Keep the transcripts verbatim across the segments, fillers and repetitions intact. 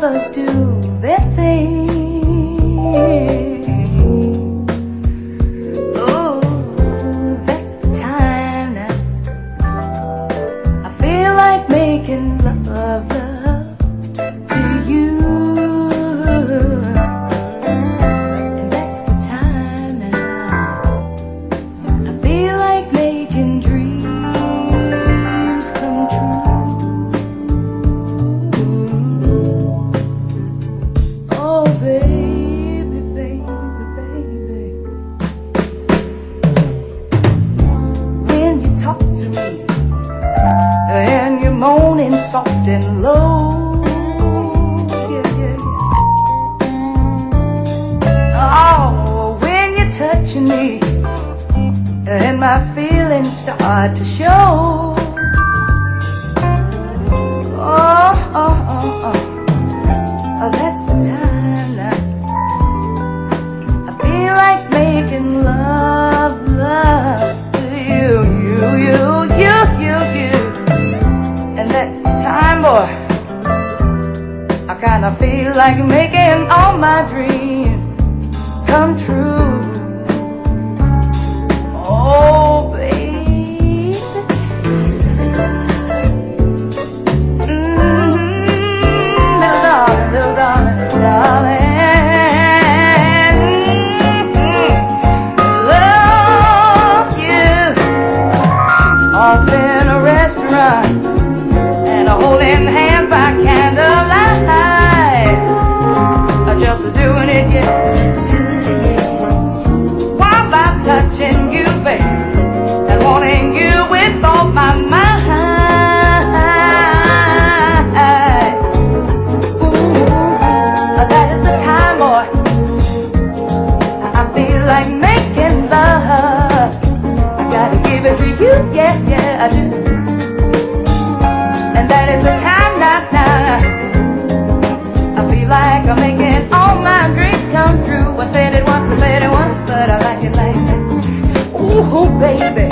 lovers do their thing. Oh, that's the time now. I feel like making love, love to you. And that's the time now. I feel like making dreams come true. Oh, baby, baby, baby. When you talk to me and you're moaning soft and low, yeah, yeah, yeah. Oh, when you're touching me and my feelings start to show. Oh, oh, oh, oh. Oh, that's the time now. I feel like making love, love to you, you, you, you, you, you. And that's the time, boy. I kinda feel like making all my dreams come true. Oh, baby. Mm-hmm. Little darling, little darling, little darling. Mm-hmm. Love you. Off in a restaurant and a holding hands by candlelight. Just doing it, yeah. While I'm touching you, babe, and wanting you with all my mind. Ooh, that is the time, boy. I feel like making love. I gotta give it to you, yeah, yeah, I do. And that is the time, now, now. I feel like I'm making all my dreams come true. I said it once, I said it once, but I like it like that. Ooh, baby.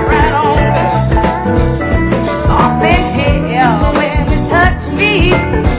Me